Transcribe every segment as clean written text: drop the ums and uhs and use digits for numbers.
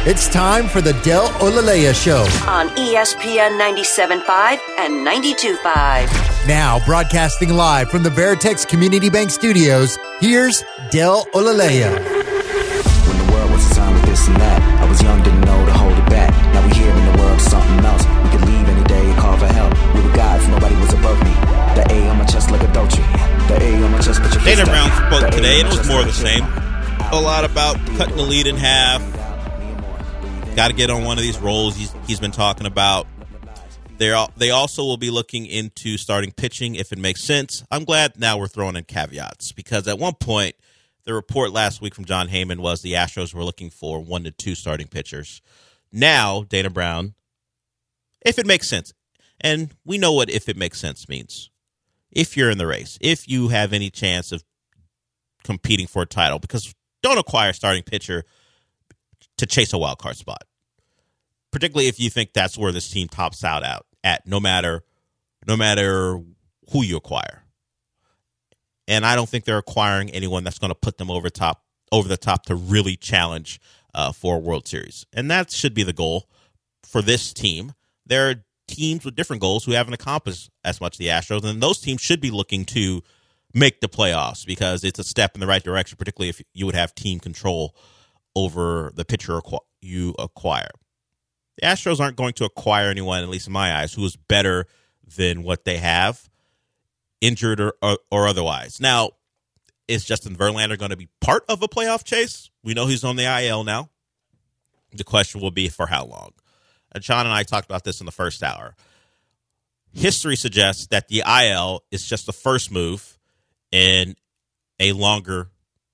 It's time for the Del Olaleya Show on ESPN 97.5 and 92.5. Now broadcasting live from the Veritex Community Bank Studios, here's Del Olaleya. When the world was a time of this and that, I was young, didn't know to hold it back. Now we here in the world, something else. We could leave any day and call for help. We were gods, nobody was above me. The A on my chest like a Dolce. The A on my chest, put your Dana Brown spoke today, and it was more of the same. A lot about cutting the lead in half. Got to get on one of these roles he's been talking about. They also will be looking into starting pitching if it makes sense. I'm glad now we're throwing in caveats because at one point, the report last week from John Heyman was the Astros were looking for 1 to 2 starting pitchers. Now, Dana Brown, if it makes sense, and we know what if it makes sense means. If you're in the race, if you have any chance of competing for a title, because don't acquire a starting pitcher to chase a wild card spot, particularly if you think that's where this team tops out at no matter who you acquire. And I don't think they're acquiring anyone that's going to put them over the top to really challenge for a World Series. And that should be the goal for this team. There are teams with different goals who haven't accomplished as much as the Astros, and those teams should be looking to make the playoffs because it's a step in the right direction, particularly if you would have team control over the pitcher you acquire. The Astros aren't going to acquire anyone, at least in my eyes, who is better than what they have, injured or otherwise. Now, is Justin Verlander going to be part of a playoff chase? We know he's on the IL now. The question will be for how long. And Sean and I talked about this in the first hour. History suggests that the IL is just the first move in a longer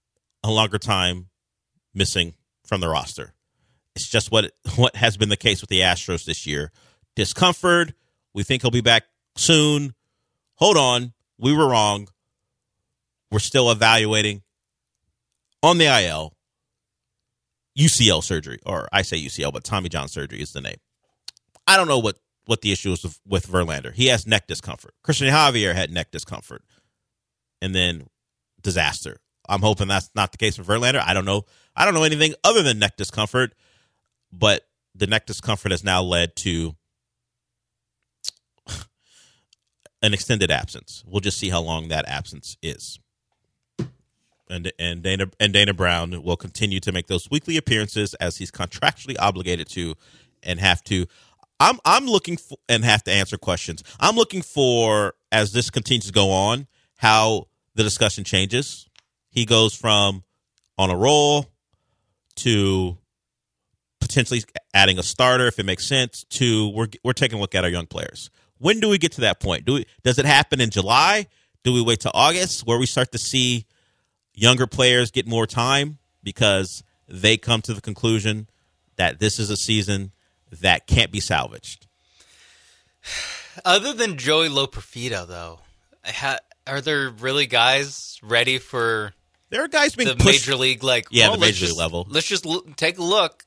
time missing from the roster. It's just what has been the case with the Astros this year. Discomfort. We think he'll be back soon. Hold on. We were wrong. We're still evaluating on the IL UCL surgery, or I say UCL, but Tommy John surgery is the name. I don't know what the issue is with Verlander. He has neck discomfort. Christian Javier had neck discomfort. And then disaster. I'm hoping that's not the case with Verlander. I don't know anything other than neck discomfort, but the neck discomfort has now led to an extended absence. We'll just see how long that absence is. And Dana Brown will continue to make those weekly appearances as he's contractually obligated to and have to. I'm looking for and have to answer questions. I'm looking for, as this continues to go on, how the discussion changes. He goes from on a roll to potentially adding a starter if it makes sense to we're taking a look at our young players. When do we get to that point? Does it happen in July? Do we wait till August where we start to see younger players get more time because they come to the conclusion that this is a season that can't be salvaged? Other than Joey Loperfido, though, are there really guys ready for? There are guys being the pushed. major league, the major league level. Let's just take a look.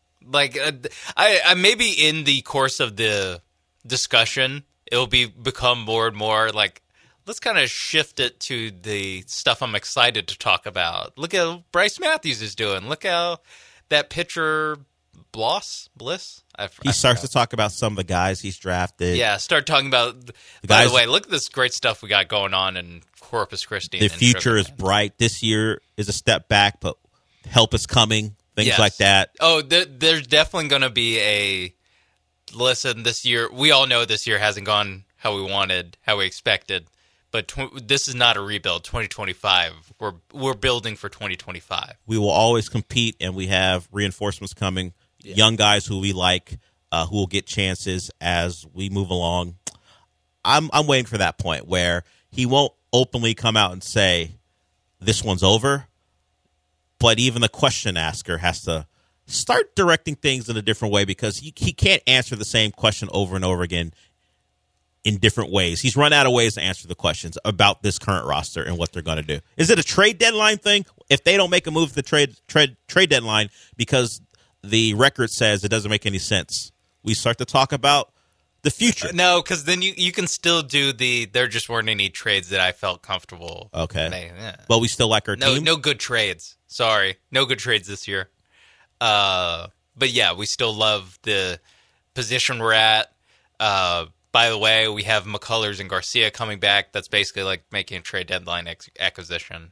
I maybe in the course of the discussion, it'll become more and more like, let's kind of shift it to the stuff I'm excited to talk about. Look how Bryce Matthews is doing. Look how that pitcher Bliss. He starts to talk about some of the guys he's drafted. Yeah, start talking about. By the way, look at this great stuff we got going on in Corpus Christi. The future is bright. This year is a step back, but help is coming. Things like that. Oh, there's definitely going to be a listen. This year, we all know this year hasn't gone how we wanted, how we expected. But this is not a rebuild. 2025. We're building for 2025. We will always compete, and we have reinforcements coming. Yeah. Young guys who we like, who will get chances as we move along. I'm waiting for that point where he won't openly come out and say, this one's over. But even the question asker has to start directing things in a different way because he can't answer the same question over and over again in different ways. He's run out of ways to answer the questions about this current roster and what they're going to do. Is it a trade deadline thing? If they don't make a move at the trade deadline because the record says it doesn't make any sense, we start to talk about the future. No, because then you can still do there just weren't any trades that I felt comfortable. Okay. But we still like our team? No good trades. Sorry. No good trades this year. yeah, we still love the position we're at. By the way, we have McCullers and Garcia coming back. That's basically like making a trade deadline acquisition.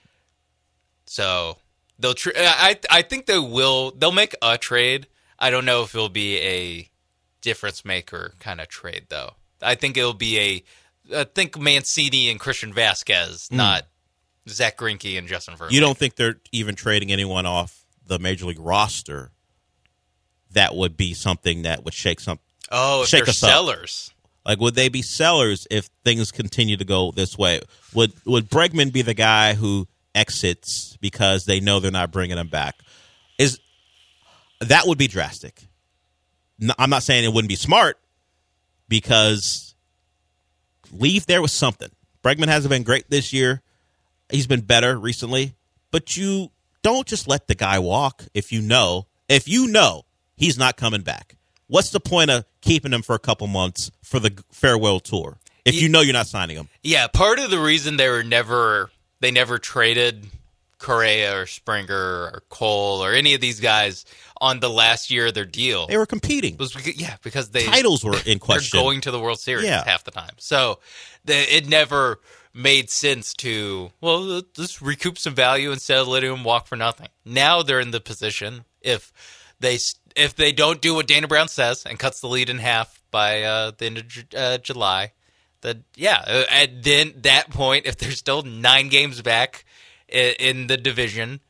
So they'll. I think they'll make a trade. I don't know if it'll be a difference maker kind of trade though. I think it'll be I think Mancini and Christian Vasquez, not Zach Greinke and Justin Verlander. You don't think they're even trading anyone off the Major League roster? That would be something that would shake some. Oh, if they're sellers. Like, would they be sellers if things continue to go this way? Would Bregman be the guy who exits because they know they're not bringing him back? That would be drastic. I'm not saying it wouldn't be smart, because leave there with something. Bregman hasn't been great this year. He's been better recently, but you don't just let the guy walk if you know he's not coming back. What's the point of keeping him for a couple months for the farewell tour if you know you're not signing him? Yeah, part of the reason they never traded Correa or Springer or Cole or any of these guys on the last year of their deal. They were competing. Because titles were in question. They're going to the World Series half the time. So it never made sense to, let's recoup some value instead of letting them walk for nothing. Now they're in the position, if they don't do what Dana Brown says and cuts the lead in half by the end of July, then at then that point, if there's still 9 games back in the division,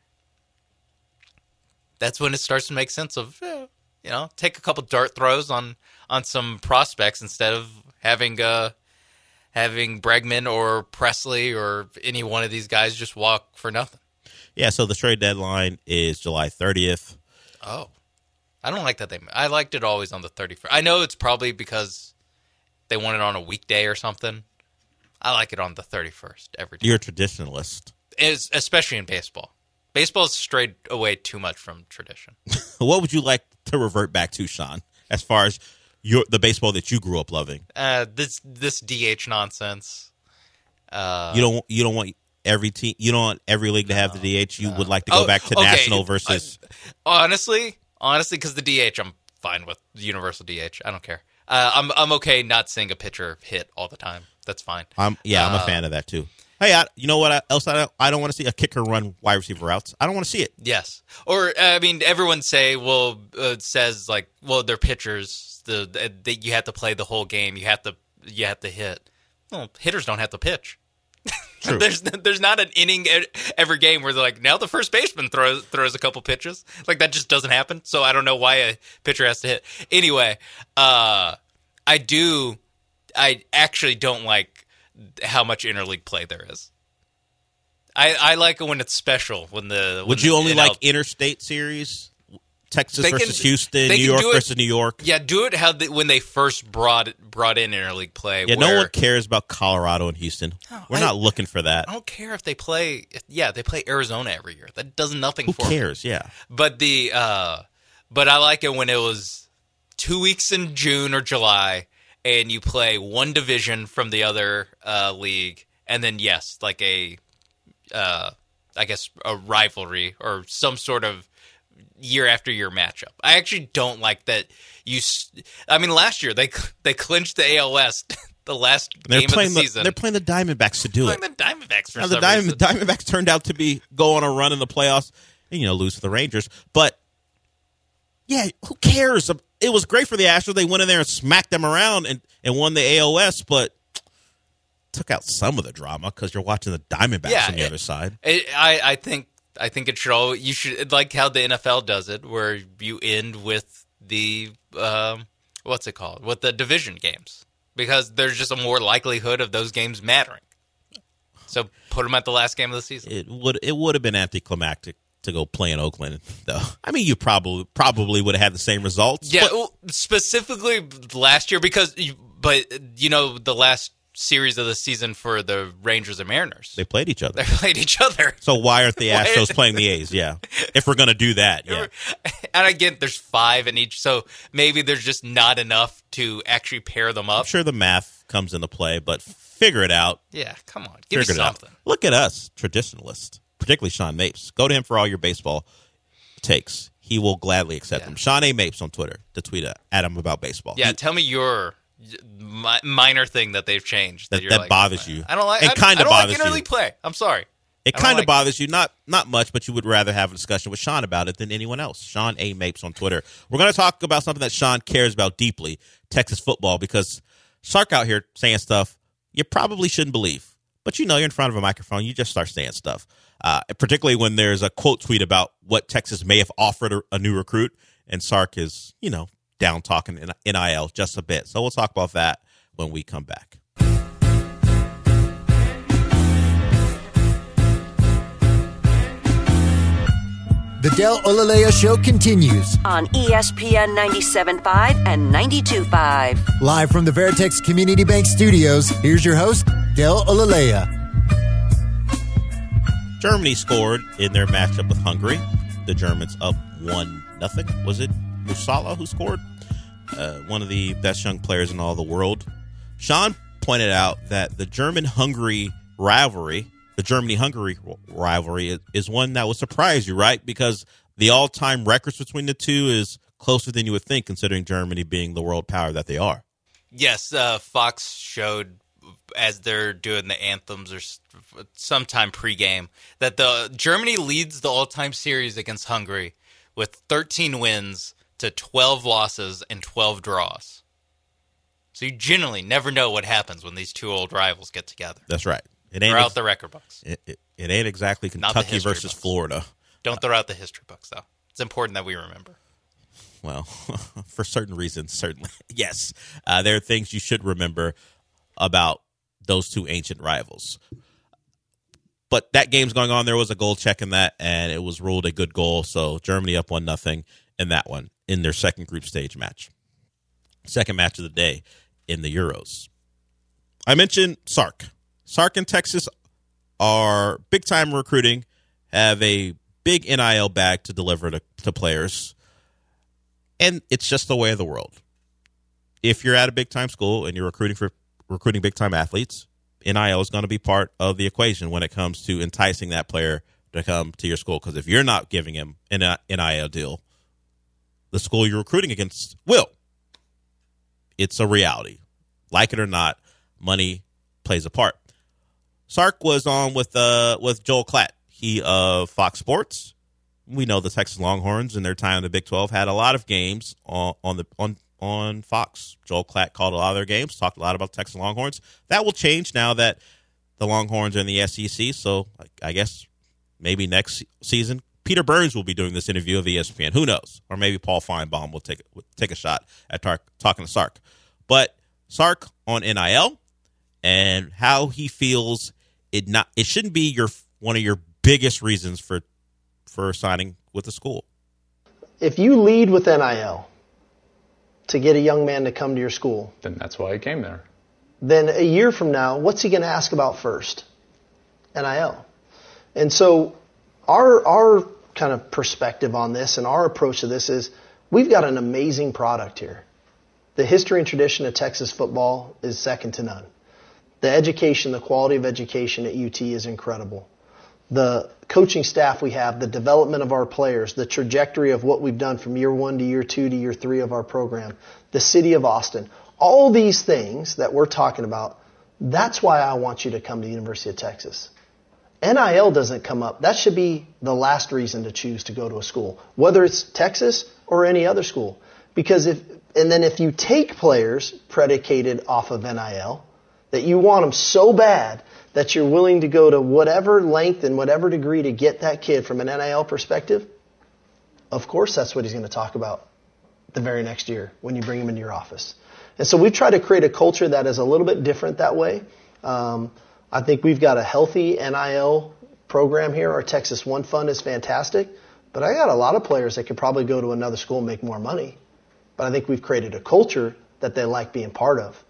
that's when it starts to make sense of, take a couple dart throws on some prospects instead of having Bregman or Presley or any one of these guys just walk for nothing. Yeah, so the trade deadline is July 30th. Oh. I don't like that I liked it always on the 31st. I know it's probably because they want it on a weekday or something. I like it on the 31st every time. You're a traditionalist. Especially in baseball. Baseball has strayed away too much from tradition. What would you like to revert back to, Sean, as far as the baseball that you grew up loving? This DH nonsense. You don't want every team. You don't want every league to have the DH. You would like to go back to national versus. Honestly, because the DH, I'm fine with the universal DH. I don't care. I'm okay not seeing a pitcher hit all the time. That's fine. I'm a fan of that too. Hey, you know what else I don't want to see? A kicker run wide receiver routes. I don't want to see it. Yes. Or, everyone says they're pitchers. You have to play the whole game. You have to hit. Well, hitters don't have to pitch. True. There's not an inning every game where they're like, now the first baseman throws a couple pitches. Like, that just doesn't happen. So I don't know why a pitcher has to hit. Anyway, I actually don't like how much interleague play there is. I like it when it's special. Would you only like interstate series? Texas versus Houston, New York versus New York. Yeah, do it when they first brought in interleague play. Yeah, no one cares about Colorado and Houston. We're not looking for that. I don't care if they play. Yeah, they play Arizona every year. That does nothing for me. Who cares? Yeah. But but I like it when it was 2 weeks in June or July, and you play one division from the other league, and then like I guess a rivalry or some sort of year after year matchup. I actually don't like that. Last year they clinched the AL West the last game of the season. They're playing the Diamondbacks to do it. The Diamondbacks for now, some reason. The Diamondbacks turned out to go on a run in the playoffs and lose to the Rangers. But yeah, who cares? It was great for the Astros. They went in there and smacked them around and won the AL West, but took out some of the drama because you're watching the Diamondbacks on the other side. I think it should you should like how the NFL does it, where you end with the what's it called? With the division games, because there's just a more likelihood of those games mattering. So put them at the last game of the season. It would have been anticlimactic to go play in Oakland, though. I mean, you probably would have had the same results. Yeah, specifically last year the last series of the season for the Rangers and Mariners. They played each other. So why aren't the Astros playing the A's? Yeah. If we're going to do that, yeah. And again, there's 5 in each, so maybe there's just not enough to actually pair them up. I'm sure the math comes into play, but figure it out. Yeah, come on. Give me something. Look at us, traditionalists, particularly Sean Mapes. Go to him for all your baseball takes. he will gladly accept them. Sean A. Mapes on Twitter to tweet at him about baseball. Yeah, tell me your minor thing that they've changed that bothers you. I don't like. It kind of bothers you. Interleague play. I'm sorry. It kind of bothers you, not much, but you would rather have a discussion with Sean about it than anyone else. Sean A. Mapes on Twitter. We're going to talk about something that Sean cares about deeply, Texas football, because Sark out here saying stuff you probably shouldn't believe. But you're in front of a microphone, you just start saying stuff, particularly when there's a quote tweet about what Texas may have offered a new recruit, and Sark is, down talking NIL just a bit. So we'll talk about that when we come back. The Del Olaleya Show continues on ESPN 97.5 and 92.5. Live from the Veritex Community Bank Studios, here's your host, Del Olaleya. Germany scored in their matchup with Hungary. The Germans up 1-0. Was it Musala who scored? One of the best young players in all the world. Sean pointed out that the German-Hungary rivalry, the Germany-Hungary rivalry, is one that would surprise you, right? Because the all-time records between the two is closer than you would think, considering Germany being the world power that they are. Yes, Fox showed as they're doing the anthems or sometime pregame that the Germany leads the all-time series against Hungary with 13 wins to 12 losses and 12 draws. So you generally never know what happens when these two old rivals get together. That's right. Throw out the record books. It ain't exactly Kentucky versus Florida. Don't throw out the history books, though. It's important that we remember. Well, for certain reasons, certainly. Yes. There are things you should remember about those two ancient rivals. But that game's going on. There was a goal check in that, and it was ruled a good goal. So Germany up 1-0 in that one in their second group stage match. Second match of the day in the Euros. I mentioned Sark. Sark and Texas are big-time recruiting, have a big NIL bag to deliver to players, and it's just the way of the world. If you're at a big-time school and you're recruiting big-time athletes, NIL is going to be part of the equation when it comes to enticing that player to come to your school. Because if you're not giving him an NIL deal, the school you're recruiting against will. It's a reality. Like it or not, money plays a part. Sark was on with Joel Klatt. He of Fox Sports. We know the Texas Longhorns in their time in the Big 12 had a lot of games on Fox. Joel Klatt called a lot of their games, talked a lot about Texas Longhorns. That will change now that the Longhorns are in the SEC. So I guess maybe next season Peter Burns will be doing this interview of ESPN. Who knows? Or maybe Paul Feinbaum will take a shot at talking to Sark. But Sark on NIL and how he feels it shouldn't be one of your biggest reasons for signing with the school. If you lead with NIL to get a young man to come to your school, then that's why he came there. Then a year from now, what's he going to ask about first? NIL. And so our kind of perspective on this and our approach to this is we've got an amazing product here. The history and tradition of Texas football is second to none. The education, the quality of education at UT is incredible. The coaching staff we have, the development of our players, the trajectory of what we've done from year 1 to year 2 to year 3 of our program, the city of Austin, all these things that we're talking about, that's why I want you to come to the University of Texas. NIL doesn't come up. That should be the last reason to choose to go to a school, whether it's Texas or any other school. Because if you take players predicated off of NIL, that you want them so bad that you're willing to go to whatever length and whatever degree to get that kid from an NIL perspective, of course that's what he's going to talk about the very next year when you bring him into your office. And so we've tried to create a culture that is a little bit different that way. I think we've got a healthy NIL program here. Our Texas One Fund is fantastic. But I got a lot of players that could probably go to another school and make more money. But I think we've created a culture that they like being part of.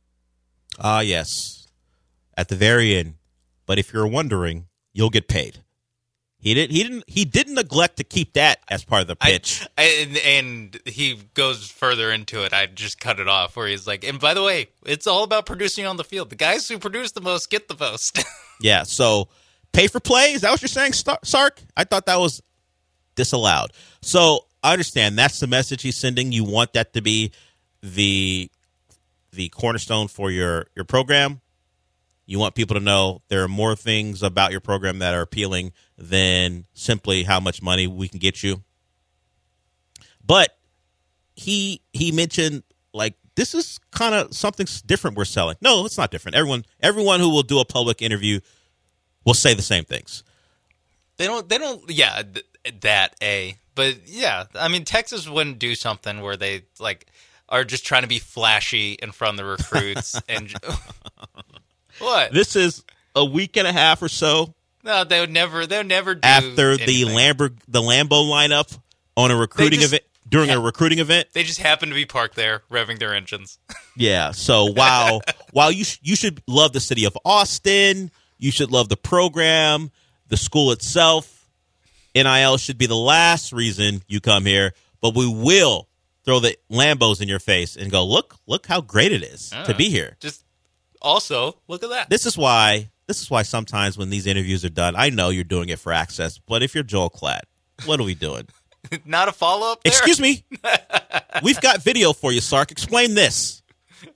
Yes. At the very end. But if you're wondering, you'll get paid. He didn't neglect to keep that as part of the pitch. And he goes further into it. I just cut it off where he's like, and by the way, it's all about producing on the field. The guys who produce the most get the most. Yeah, so pay for play? Is that what you're saying, Sark? I thought that was disallowed. So I understand that's the message he's sending. You want that to be the cornerstone for your program. You want people to know there are more things about your program that are appealing than simply how much money we can get you. But he mentioned, like, this is kind of something different we're selling. No, it's not different. Everyone who will do a public interview will say the same things. They don't. Yeah, but yeah, I mean, Texas wouldn't do something where they like are just trying to be flashy in front of the recruits and what? This is a week and a half or so. No, they would never do after anything. the Lambo lineup on a recruiting event during a recruiting event. They just happen to be parked there, revving their engines. Yeah. So while you should love the city of Austin, you should love the program, the school itself. NIL should be the last reason you come here, but we will throw the Lambos in your face and go, look how great it is to be here. Just also look at that. This is why sometimes when these interviews are done, I know you're doing it for access, but if you're Joel Klatt, what are we doing? Not a follow-up there? Excuse me. We've got video for you, Sark. Explain this.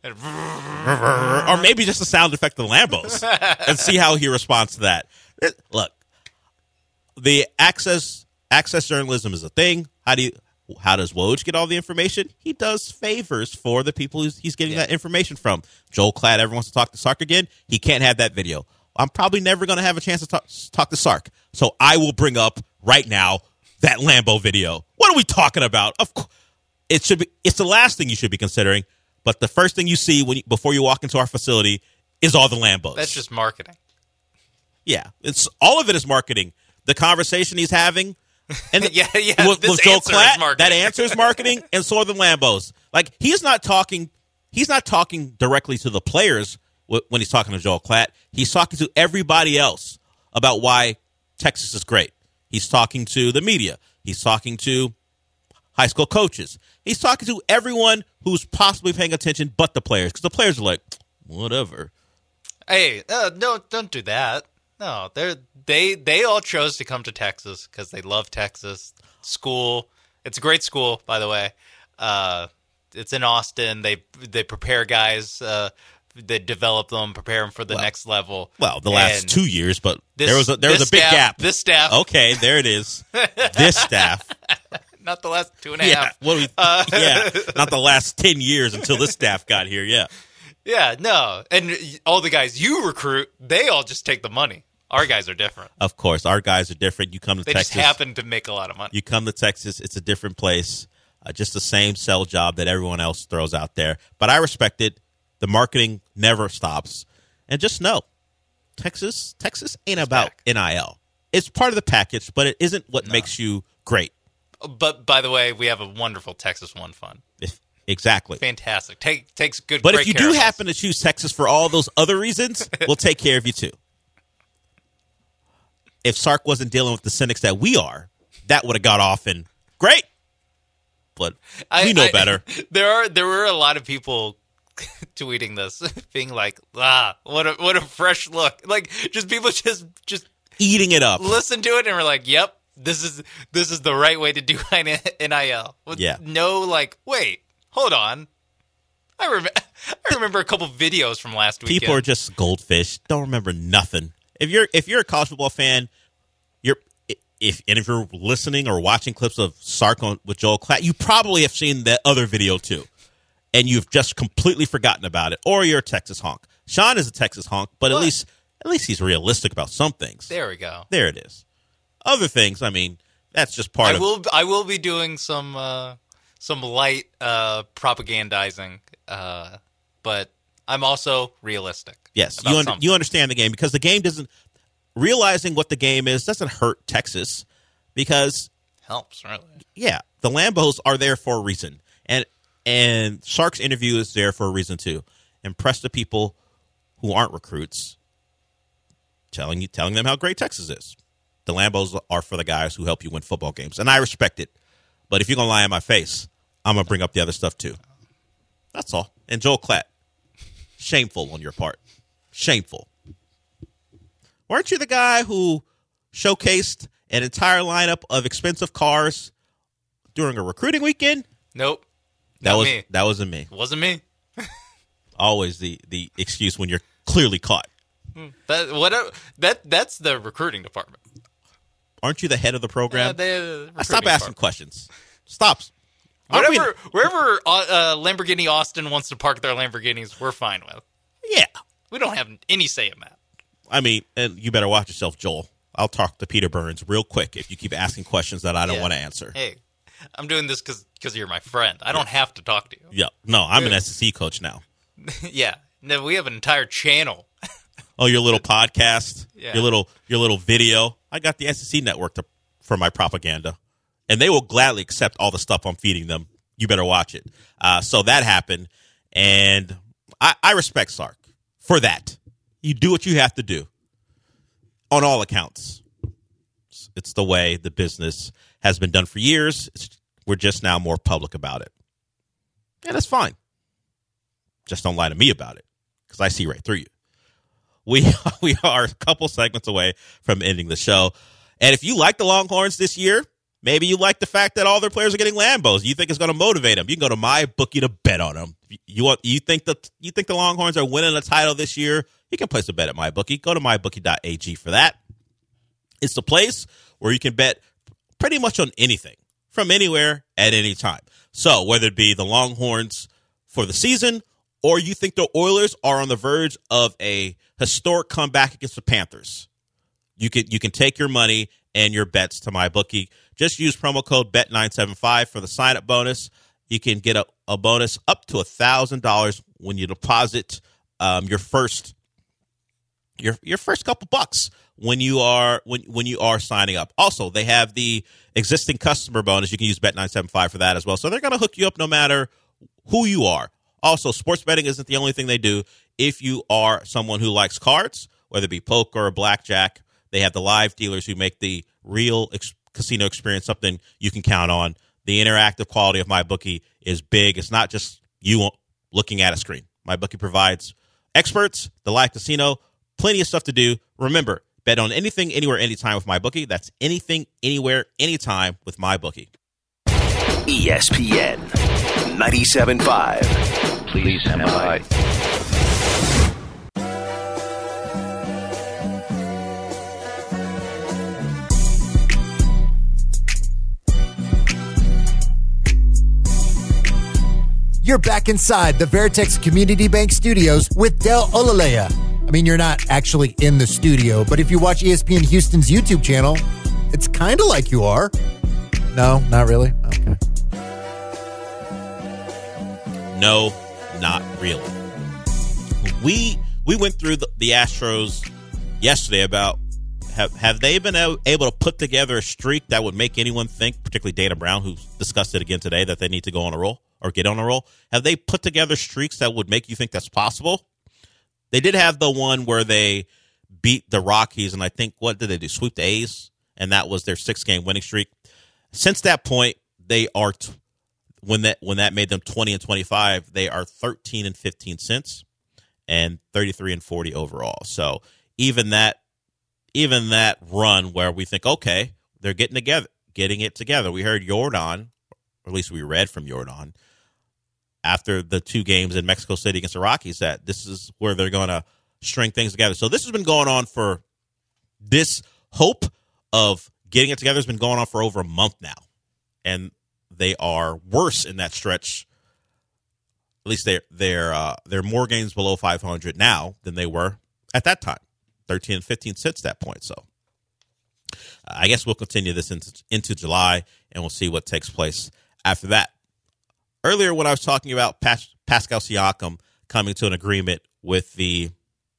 Or maybe just a sound effect of the Lambos and see how he responds to that. Look, the access journalism is a thing. How does Woj get all the information? He does favors for the people he's getting that information from. Joel Klatt ever wants to talk to Sark again? He can't have that video. I'm probably never going to have a chance to talk to Sark. So I will bring up right now that Lambo video. What are we talking about? Of course, it's the last thing you should be considering, but the first thing you see before you walk into our facility is all the Lambos. That's just marketing. Yeah, it's all of it is marketing. The conversation he's having, and with Joel Klatt, that answer is marketing, and so are the Lambos. Like he's not talking directly to the players when he's talking to Joel Klatt. He's talking to everybody else about why Texas is great. He's talking to the media. He's talking to high school coaches. He's talking to everyone who's possibly paying attention but the players, because the players are like, whatever. Hey, no, don't do that. No, they all chose to come to Texas because they love Texas. School. It's a great school, by the way. It's in Austin. They prepare guys. They develop them, prepare them for the next level. Well, the last 2 years, but there was a big gap. This staff. Okay, there it is. This staff. Not the last 2.5. Not the last 10 years until this staff got here. Yeah. Yeah, no. And all the guys you recruit, they all just take the money. Our guys are different. Of course, our guys are different. You come to Texas. They just happen to make a lot of money. You come to Texas, it's a different place. Just the same sell job that everyone else throws out there. But I respect it. The marketing never stops. And just know, Texas ain't about NIL. It's part of the package, but it isn't what makes you great. But, by the way, we have a wonderful Texas One Fund. Exactly. Fantastic. Takes good But great if you care do of happen to choose Texas for all those other reasons, we'll take care of you too. If Sark wasn't dealing with the cynics that we are, that would have got off and great. But we know better. There were a lot of people tweeting this, being like, what a fresh look. Like, just people just eating it up. Listen to it and we're like, yep, this is the right way to do NIL. With no, like, wait, hold on. I remember a couple videos from last weekend. People are just goldfish. Don't remember nothing. If you're a college football fan, if you're listening or watching clips of Sark with Joel Klatt, you probably have seen that other video too, and you've just completely forgotten about it. Or you're a Texas honk. Sean is a Texas honk, but at least he's realistic about some things. There we go. There it is. Other things, I mean, that's just part of. I will be doing some light propagandizing, but I'm also realistic. Yes, you understand the game, because the game doesn't. Realizing what the game is doesn't hurt Texas, because helps, really. Yeah, the Lambos are there for a reason, and Sark's interview is there for a reason too. Impress the people who aren't recruits, telling them how great Texas is. The Lambos are for the guys who help you win football games, and I respect it. But if you're gonna lie in my face, I'm gonna bring up the other stuff too. That's all. And Joel Klatt, shameful on your part, shameful. Weren't you the guy who showcased an entire lineup of expensive cars during a recruiting weekend? Nope. That Not was me. that wasn't me. Wasn't me. Always the excuse when you're clearly caught. That's the recruiting department. Aren't you the head of the program? Stop Stop asking questions. Stop. Wherever Lamborghini Austin wants to park their Lamborghinis, we're fine with. Yeah. We don't have any say in that. I mean, and you better watch yourself, Joel. I'll talk to Peter Burns real quick if you keep asking questions that I don't want to answer. Hey, I'm doing this because you're my friend. I don't have to talk to you. Yeah. No, I'm an SEC coach now. Yeah. No, we have an entire channel. Oh, your little podcast, Yeah. your little video. I got the SEC network for my propaganda, and they will gladly accept all the stuff I'm feeding them. You better watch it. So that happened, and I respect Sark for that. You do what you have to do on all accounts. It's the way the business has been done for years. We're just now more public about it, and that's fine. Just don't lie to me about it, because I see right through you. We are a couple segments away from ending the show. And if you like the Longhorns this year, maybe you like the fact that all their players are getting Lambos. You think it's going to motivate them. You can go to MyBookie to bet on them. You think the Longhorns are winning the title this year? You can place a bet at MyBookie. Go to mybookie.ag for that. It's the place where you can bet pretty much on anything from anywhere at any time. So whether it be the Longhorns for the season, or you think the Oilers are on the verge of a historic comeback against the Panthers, you can take your money and your bets to MyBookie. Just use promo code BET975 for the sign-up bonus. You can get a bonus up to $1,000 when you deposit your first couple bucks when you are signing up. Also, they have the existing customer bonus. You can use Bet975 for that as well. So they're going to hook you up no matter who you are. Also, sports betting isn't the only thing they do. If you are someone who likes cards, whether it be poker or blackjack, they have the live dealers who make the real casino experience something you can count on. The interactive quality of MyBookie is big. It's not just you looking at a screen. MyBookie provides experts, the live casino, plenty of stuff to do. Remember, bet on anything, anywhere, anytime with MyBookie. That's anything, anywhere, anytime with MyBookie. ESPN 97.5. Please stand by. You're back inside the Veritex Community Bank Studios with Del Olaleya. I mean, you're not actually in the studio, but if you watch ESPN Houston's YouTube channel, it's kind of like you are. No, not really? Okay. No, not really. We went through the Astros yesterday about have they been able to put together a streak that would make anyone think, particularly Dana Brown, who's discussed it again today, that they need to go on a roll or get on a roll? Have they put together streaks that would make you think that's possible? They did have the one where they beat the Rockies, and I think, what did they do? Sweep the A's, and that was their 6-game winning streak. Since that point, they are when that made them 20-25, they are 13-15 since, and 33-40 overall. So even that run where we think, okay, they're getting it together. We heard Jordan, or at least we read from Jordan, after the 2 games in Mexico City against the Rockies, that this is where they're going to string things together. So this has been going on for this hope of getting it together has been going on for over a month now, and they are worse in that stretch. At least they're more games below 500 now than they were at that time, 13-15 since that point. So I guess we'll continue this into July, and we'll see what takes place after that. Earlier, when I was talking about Pascal Siakam coming to an agreement with the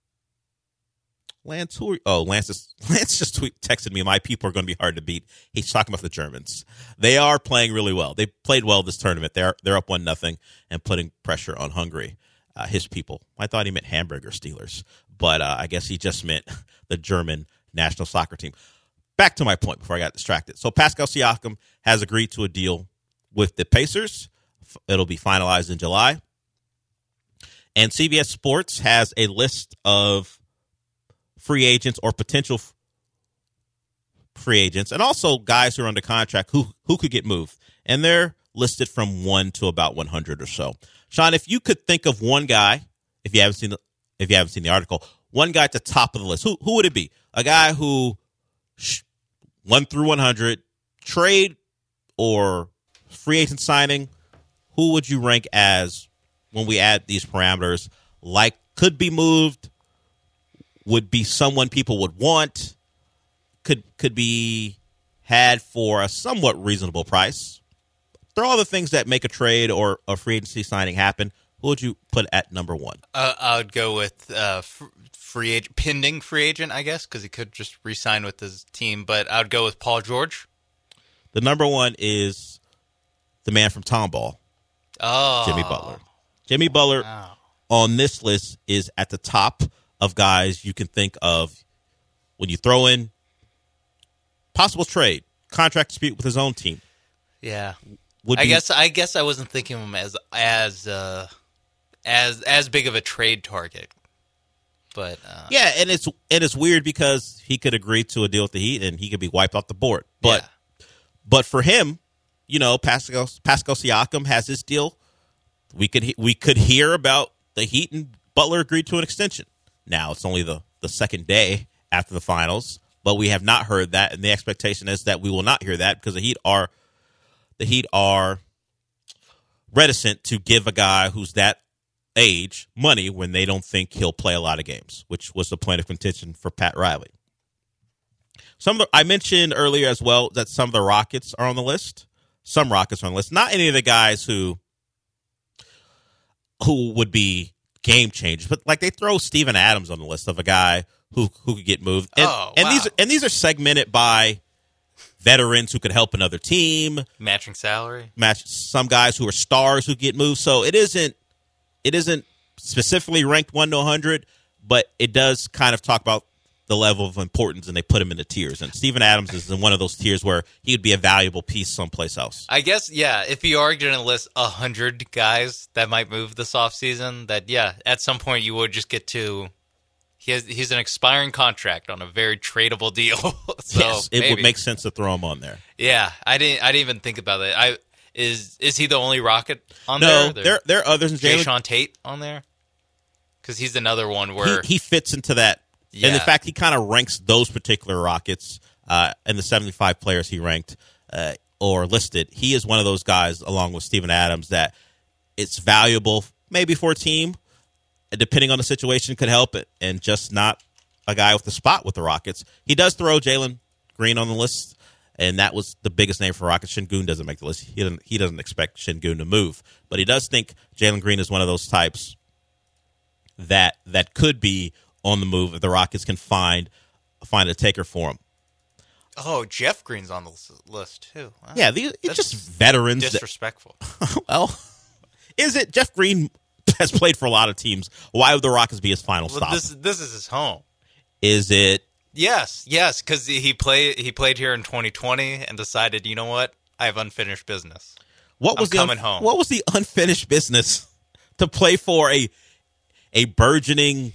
Lance just texted me, my people are going to be hard to beat. He's talking about the Germans. They are playing really well. They played well this tournament. They're up 1-0 and putting pressure on Hungary, his people. I thought he meant hamburger Steelers, but I guess he just meant the German national soccer team. Back to my point before I got distracted. So Pascal Siakam has agreed to a deal with the Pacers. It'll be finalized in July. And CBS Sports has a list of free agents or potential free agents, and also guys who are under contract who could get moved. and they're listed from 1 to about 100 or so. Sean, if you could think of one guy, if you haven't seen the article, one guy at the top of the list, who would it be? A guy who 1 through 100, trade or free agent signing, who would you rank as, when we add these parameters, like could be moved, would be someone people would want, could be had for a somewhat reasonable price? Throw all the things that make a trade or a free agency signing happen. Who would you put at number 1? I would go with pending free agent, I guess, because he could just re-sign with his team. But I would go with Paul George. The number 1 is the man from Tomball, Jimmy Butler. Jimmy Butler on this list is at the top of guys you can think of when you throw in possible trade, contract dispute with his own team. Yeah. I guess I wasn't thinking of him as big of a trade target. But yeah, and it's weird because he could agree to a deal with the Heat and he could be wiped off the board. But for him, Pascal Siakam has his deal. We could hear about the Heat and Butler agreed to an extension. Now it's only the second day after the finals, but we have not heard that, and the expectation is that we will not hear that because the Heat are reticent to give a guy who's that age money when they don't think he'll play a lot of games, which was the point of contention for Pat Riley. I mentioned earlier as well that some of the Rockets are on the list. Some Rockets are on the list. Not any of the guys who would be game changers, but like they throw Steven Adams on the list of a guy who could get moved. And these are segmented by veterans who could help another team. Matching salary. Some guys who are stars who get moved. So it isn't specifically ranked 1 to 100, but it does kind of talk about the level of importance, and they put him in the tiers. And Steven Adams is in one of those tiers where he would be a valuable piece someplace else. I guess, yeah, if you are going to list 100 guys that might move this offseason, that, yeah, at some point you would just get to he's an expiring contract on a very tradable deal. So yes, it would make sense to throw him on there. Yeah, I didn't even think about it. Is he the only Rocket on there? No, there are others. Jayshawn Tate on there? Because he's another one where he fits into that. Yeah. And in fact, he kind of ranks those particular Rockets and the 75 players he ranked or listed. He is one of those guys, along with Steven Adams, that it's valuable maybe for a team, depending on the situation, could help it, and just not a guy with the spot with the Rockets. He does throw Jalen Green on the list, and that was the biggest name for Rockets. Şengün doesn't make the list. He doesn't expect Şengün to move, but he does think Jalen Green is one of those types that could be on the move if the Rockets can find a taker for him. Oh, Jeff Green's on the list too. Wow. Yeah, it's just veterans. Disrespectful. Well, is it? Jeff Green has played for a lot of teams. Why would the Rockets be his final stop? This is his home. Is it? Yes, because he played here in 2020 and decided, you know what, I have unfinished business. I'm coming home. What was the unfinished business to play for a burgeoning?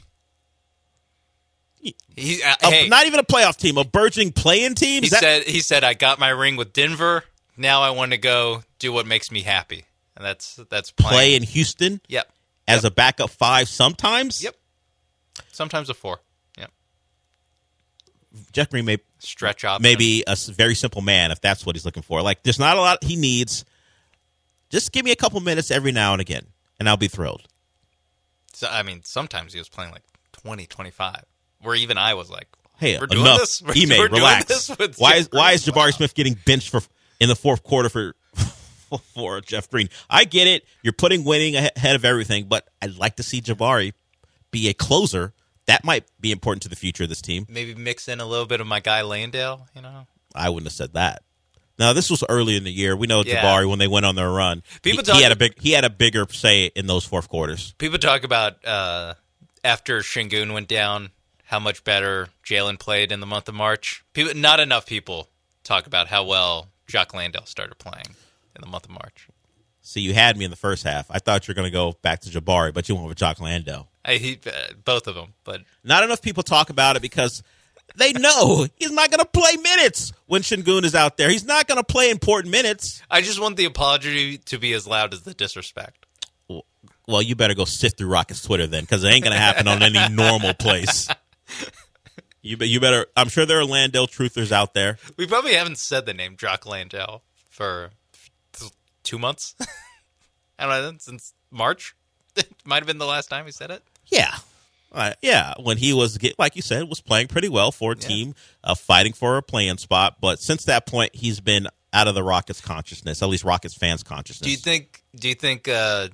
Not even a playoff team, a burgeoning play-in team? He said, I got my ring with Denver. Now I want to go do what makes me happy. And that's playing. Play in Houston? Yep. As a backup 5 sometimes? Yep. Sometimes a 4. Yep. Jeff Green may stretch option. Maybe a very simple man if that's what he's looking for. Like, there's not a lot he needs. Just give me a couple minutes every now and again, and I'll be thrilled. So, I mean, sometimes he was playing like 20, 25. Where even I was like, "Hey, we're doing enough. this. We're relax. Doing this why is Jabari Smith getting benched in the fourth quarter for Jeff Green? I get it. You're putting winning ahead of everything, but I'd like to see Jabari be a closer. That might be important to the future of this team. Maybe mix in a little bit of my guy Landale. I wouldn't have said that. Now this was early in the year. We know Jabari when they went on their run. He had a bigger say in those fourth quarters. People talk about after Şengün went down, how much better Jalen played in the month of March. Not enough people talk about how well Jock Landale started playing in the month of March. See, you had me in the first half. I thought you were going to go back to Jabari, but you went with Jock Landale. Both of them, but not enough people talk about it because They know he's not going to play minutes when Şengün is out there. He's not going to play important minutes. I just want the apology to be as loud as the disrespect. Well, you better go sift through Rockets Twitter then, because it ain't going to happen on any normal place. You better. I'm sure there are Landale truthers out there. We probably haven't said the name Jock Landale for 2 months. I don't know, since March. It might have been the last time we said it. Yeah. When he was, like you said, was playing pretty well for a team, fighting for a play-in spot. But since that point, he's been out of the Rockets' consciousness, at least Rockets fans' consciousness. Do you think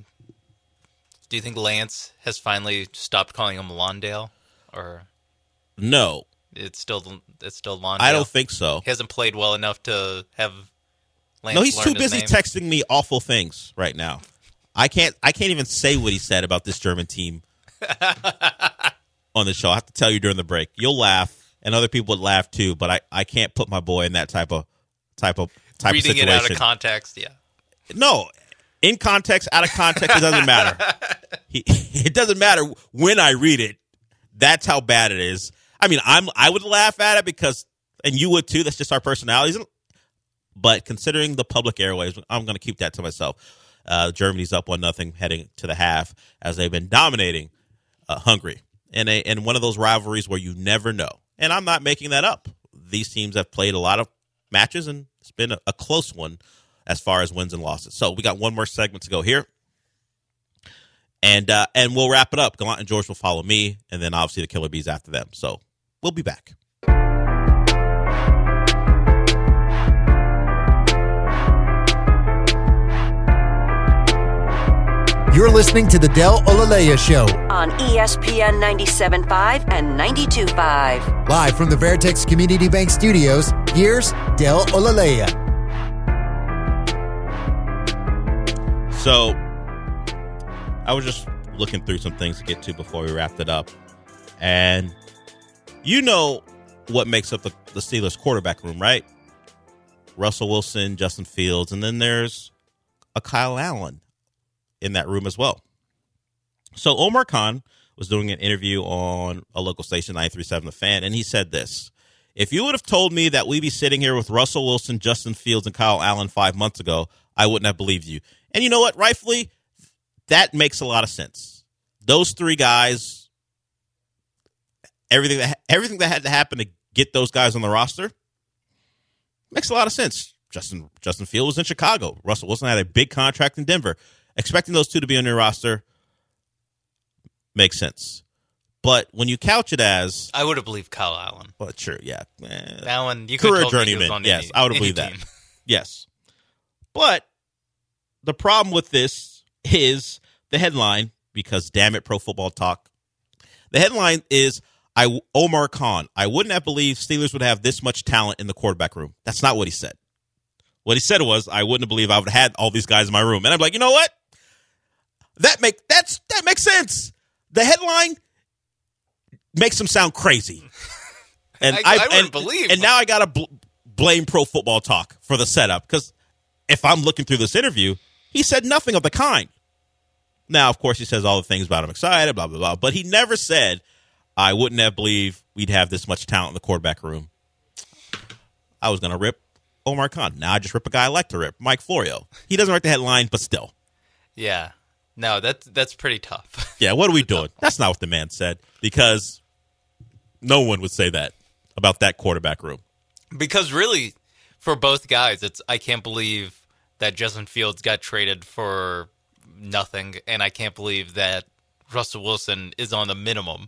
Lance has finally stopped calling him Lawndale, or no? It's still Lawndale. I don't think so. He hasn't played well enough to have Lance. No, he's learn too his busy name. texting me awful things right now. I can't even say what he said about this German team on the show. I have to tell you during the break. You'll laugh, and other people would laugh too. But I can't put my boy in that type of Reading situation. it out of context, yeah. No, in context, out of context, it doesn't matter. It doesn't matter when I read it. That's how bad it is. I mean, I would laugh at it because, and you would too. That's just our personalities. But considering the public airwaves, I'm going to keep that to myself. Germany's up 1-0 heading to the half as they've been dominating Hungary in one of those rivalries where you never know. And I'm not making that up. These teams have played a lot of matches, and it's been a close one as far as wins and losses. So we got one more segment to go here. And we'll wrap it up. Gallant and George will follow me, and then obviously the Killer Bees after them. So we'll be back. You're listening to the Del Olaleya Show. On ESPN 97.5 and 92.5. Live from the Veritex Community Bank Studios, here's Del Olaleya. So I was just looking through some things to get to before we wrapped it up. And you know what makes up the Steelers quarterback room, right? Russell Wilson, Justin Fields, and then there's a Kyle Allen in that room as well. So Omar Khan was doing an interview on a local station, 93.7 The Fan, and he said this: if you would have told me that we'd be sitting here with Russell Wilson, Justin Fields, and Kyle Allen 5 months ago, I wouldn't have believed you. And you know what? Rightfully, that makes a lot of sense. Those three guys, everything that had to happen to get those guys on the roster makes a lot of sense. Justin Fields was in Chicago. Russell Wilson had a big contract in Denver. Expecting those two to be on your roster makes sense. But when you couch it as... I would have believed Kyle Allen. Well, sure, yeah. Allen, you could career have told me he was journeyman, on yes. I would have believed that. team. Yes. But the problem with this is the headline, because damn it, Pro Football Talk. The headline is, Omar Khan, I wouldn't have believed Steelers would have this much talent in the quarterback room. That's not what he said. What he said was, I wouldn't have believed I would have had all these guys in my room. And I'm like, you know what? That makes sense. The headline makes them sound crazy. And I wouldn't believe. And now I got to blame Pro Football Talk for the setup, because if I'm looking through this interview, he said nothing of the kind. Now, of course, he says all the things about I'm excited, blah, blah, blah. But he never said, I wouldn't have believed we'd have this much talent in the quarterback room. I was going to rip Omar Khan. Now I just rip a guy I like to rip, Mike Florio. He doesn't write the headline, but still. Yeah. No, that's pretty tough. Yeah, what are we doing? That's not what the man said, because no one would say that about that quarterback room. Because really, for both guys, I can't believe that Justin Fields got traded for nothing, and I can't believe that Russell Wilson is on the minimum.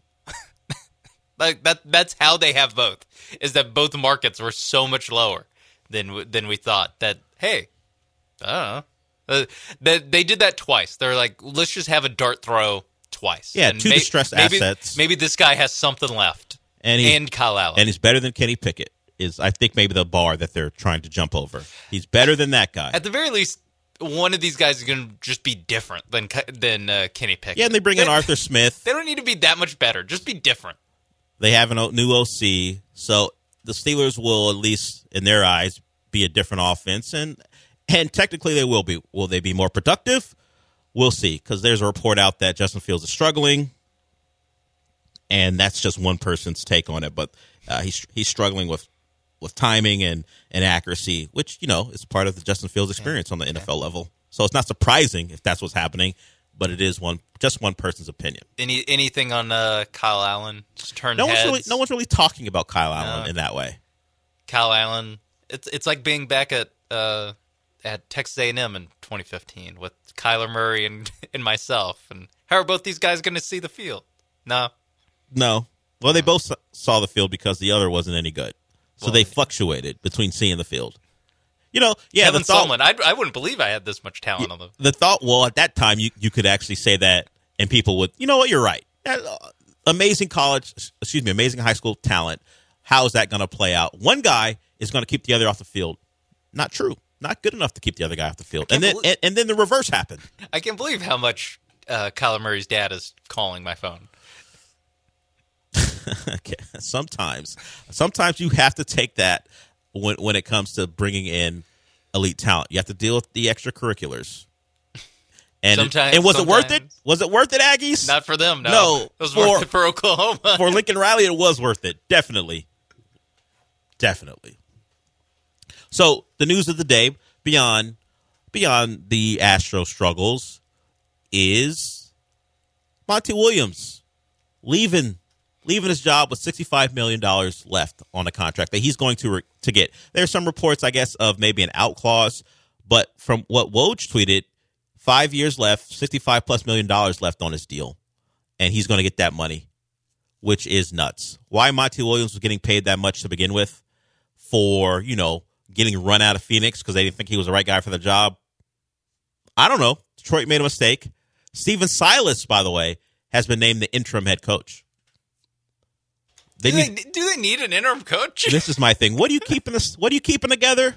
Like that's how they have both. Is that both markets were so much lower than we thought. That hey, I don't know. They did that twice. They're like, let's just have a dart throw twice. Yeah, two distressed assets. Maybe this guy has something left. And Kyle Allen. And he's better than Kenny Pickett, is I think maybe the bar that they're trying to jump over. He's better than that guy. At the very least, one of these guys is going to just be different than Kenny Pickett. Yeah, and they bring in Arthur Smith. They don't need to be that much better. Just be different. They have a new OC, so the Steelers will, at least in their eyes, be a different offense, and technically they will be. Will they be more productive? We'll see, because there's a report out that Justin Fields is struggling, and that's just one person's take on it. But He's struggling with timing and accuracy, which, is part of the Justin Fields experience on the NFL level. So it's not surprising if that's what's happening, but it is just one person's opinion. Anything on Kyle Allen? Just turn no heads? No one's really talking about Kyle Allen in that way. Kyle Allen, it's like being back at Texas A&M in 2015 with Kyler Murray and myself. And how are both these guys going to see the field? No. Well, they both saw the field because the other wasn't any good. So they fluctuated between seeing the field. Kevin Sumlin, I wouldn't believe I had this much talent on them. The thought, at that time, you could actually say that, and people would, you're right. Amazing high school talent. How is that going to play out? One guy is going to keep the other off the field. Not true. Not good enough to keep the other guy off the field. And then the reverse happened. I can't believe how much Kyler Murray's dad is calling my phone. Okay. Sometimes you have to take that when it comes to bringing in elite talent. You have to deal with the extracurriculars. And was it worth it? Was it worth it, Aggies? Not for them, no. It was worth it for Oklahoma. For Lincoln Riley, it was worth it. Definitely. So the news of the day, beyond the Astro struggles, is Monty Williams leaving his job with $65 million left on a contract that he's going to get. There's some reports, I guess, of maybe an out clause, but from what Woj tweeted, 5 years left, $65+ million left on his deal, and he's going to get that money, which is nuts. Why Monty Williams was getting paid that much to begin with for, getting run out of Phoenix because they didn't think he was the right guy for the job, I don't know. Detroit made a mistake. Steven Silas, by the way, has been named the interim head coach. Do they need an interim coach? This is my thing. What are you keeping together?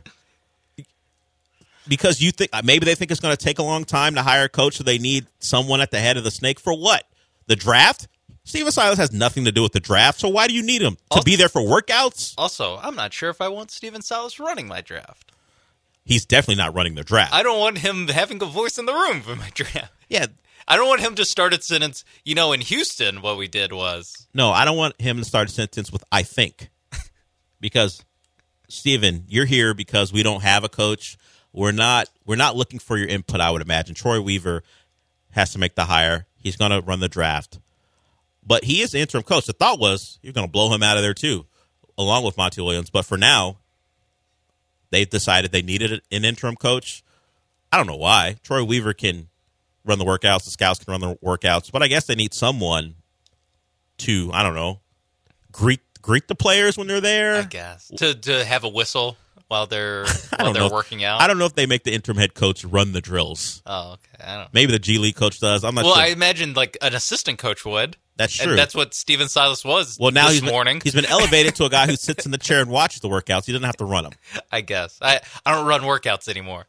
Because you think maybe they think it's going to take a long time to hire a coach, so they need someone at the head of the snake for what? The draft? Steven Silas has nothing to do with the draft, so why do you need him? To be there for workouts? Also, I'm not sure if I want Steven Silas running my draft. He's definitely not running the draft. I don't want him having a voice in the room for my draft. Yeah. I don't want him to start a sentence, in Houston, what we did was. No, I don't want him to start a sentence with I think. Because, Steven, you're here because we don't have a coach. We're not looking for your input, I would imagine. Troy Weaver has to make the hire. He's going to run the draft. But he is the interim coach. The thought was you're going to blow him out of there too, along with Monty Williams. But for now, they've decided they needed an interim coach. I don't know why. Troy Weaver can run the workouts. The scouts can run the workouts. But I guess they need someone to, I don't know, greet the players when they're there. I guess. To have a whistle while they're working out. I don't know if they make the interim head coach run the drills. Oh, okay. I don't know. Maybe the G League coach does. I'm not sure. Well, I imagine like an assistant coach would. That's true. And that's what Steven Silas was now this morning. He's been elevated to a guy who sits in the chair and watches the workouts. He doesn't have to run them. I guess. I don't run workouts anymore.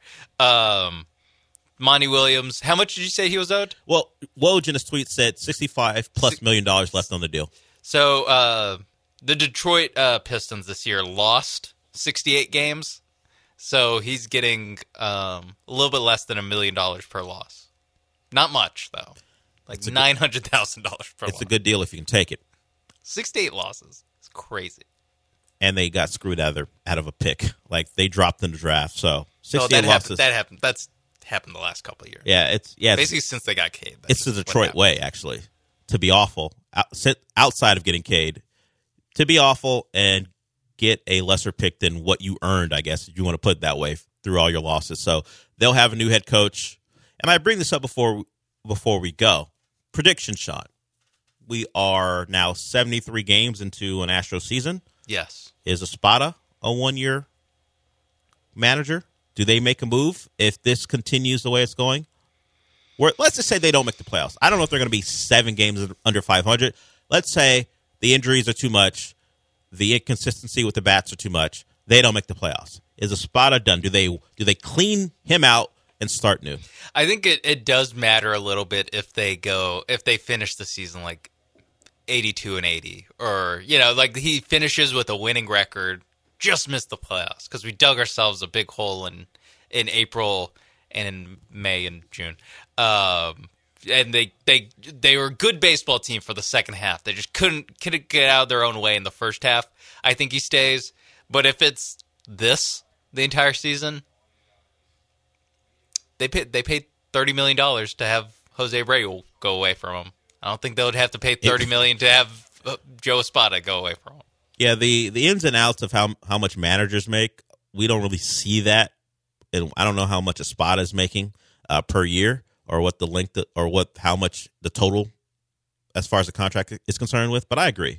Monty Williams, how much did you say he was owed? Well, Woj in his tweet said $65+ million left on the deal. So the Detroit Pistons this year lost 68 games. So he's getting a little bit less than $1 million per loss. Not much, though. Like $900,000 per loss. It's a good deal if you can take it. 68 losses. It's crazy. And they got screwed out of a pick. Like, they dropped in the draft. So 68 losses. That happened. That's happened the last couple of years. Yeah, basically since they got Cade. It's the Detroit way, actually, to be awful outside of getting Cade, to be awful and get a lesser pick than what you earned, I guess, if you want to put it that way, through all your losses. So they'll have a new head coach. And I bring this up before we go. Prediction, Sean. We are now 73 games into an Astro season. Yes. Is Espada a one-year manager? Do they make a move if this continues the way it's going? Let's just say they don't make the playoffs. I don't know if they're going to be 7 games under 500. Let's say the injuries are too much. The inconsistency with the bats are too much. They don't make the playoffs. Is Espada done? Do they clean him out and start new? I think it does matter a little bit if they finish the season like 82-80, or like he finishes with a winning record, just missed the playoffs because we dug ourselves a big hole in April and in May and June. And they were a good baseball team for the second half. They just couldn't get out of their own way in the first half. I think he stays. But if it's the entire season, they paid $30 million to have Jose Abreu go away from him. I don't think they would have to pay $30 million to have Joe Espada go away from him. Yeah, the ins and outs of how much managers make, we don't really see that. And I don't know how much Espada is making per year, or what the length or how much the total as far as the contract is concerned with. But I agree,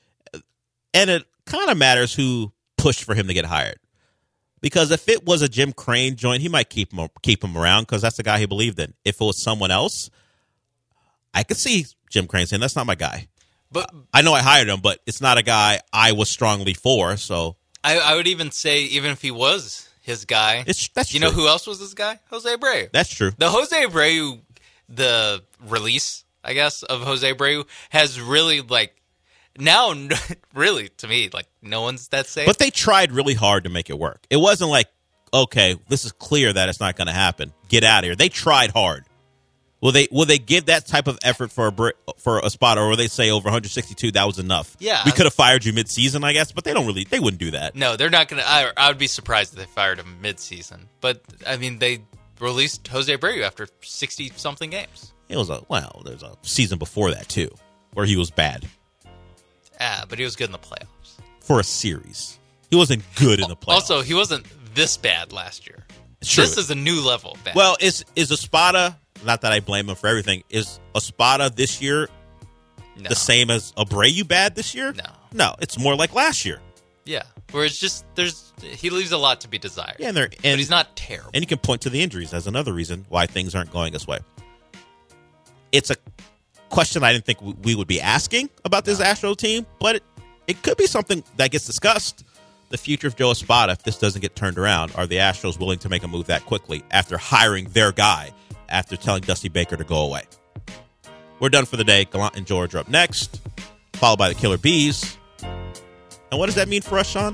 and it kind of matters who pushed for him to get hired. Because if it was a Jim Crane joint, he might keep him around because that's the guy he believed in. If it was someone else, I could see Jim Crane saying, that's not my guy. But I know I hired him, but it's not a guy I was strongly for. So I would even say, even if he was his guy, that's you true. know who else was his guy? Jose Abreu. That's true. The Jose Abreu, the release, I guess, of Jose Abreu has really, like, now, really, to me, like, no one's that safe. But they tried really hard to make it work. It wasn't like, okay, this is clear that it's not going to happen. Get out of here. They tried hard. Will they give that type of effort for Espada, or will they say over 162 that was enough? Yeah, we could have fired you mid-season, I guess, but they wouldn't do that. No, they're not going to. I would be surprised if they fired him mid-season. But I mean, they released Jose Abreu after 60-something games. There's a season before that too, where he was bad. But he was good in the playoffs. For a series. He wasn't good in the playoffs. Also, he wasn't this bad last year. True. This is a new level bad. Well, is Espada, not that I blame him for everything, is Espada this year the same as Abreu bad this year? No, it's more like last year. Yeah, where it's just, he leaves a lot to be desired. Yeah, but he's not terrible. And you can point to the injuries as another reason why things aren't going this way. It's a question I didn't think we would be asking about this Astro team, but it could be something that gets discussed. The future of Joe Espada, if this doesn't get turned around, are the Astros willing to make a move that quickly after hiring their guy, after telling Dusty Baker to go away? We're done for the day. Gallant and George are up next, followed by the Killer Bees. And what does that mean for us, Sean?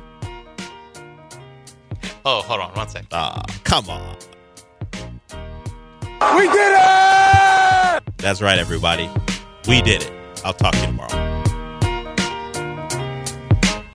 Oh, hold on 1 second. Come on. We did it! That's right, everybody. We did it. I'll talk to you tomorrow.